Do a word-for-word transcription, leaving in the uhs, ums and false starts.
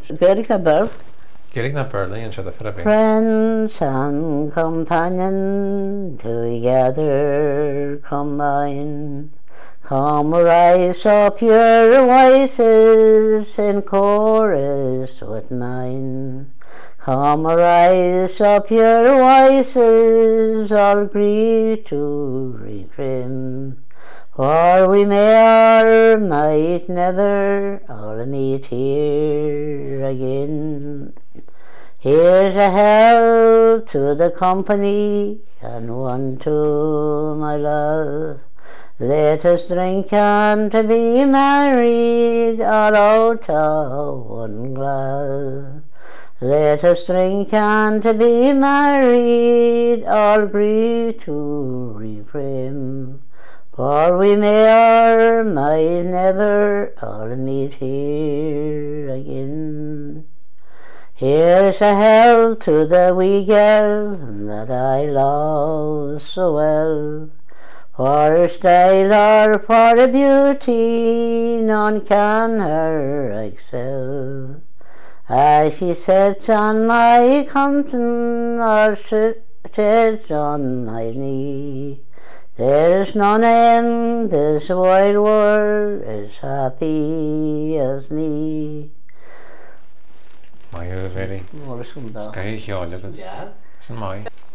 Gaelic na Burl. Gaelic na Burley and shut the Philippines. Friends and companion together combine. Come rise up your voices in chorus with mine. Come rise up your voices, all grief to refrain. For we may or might never all meet here again. Here's a health to the company and one to my love. Let us drink and to be married all out of one glass. Let us drink and to be married, all grief to refrain. For we may or might never all meet here again. Here's a health to the wee girl that I love so well. For her style or for her beauty, none can her excel. As she sits on my compton or sits on my knee, there's none in this wide world as happy as me. My, you're very More is Sky Hall, look at Yeah. my.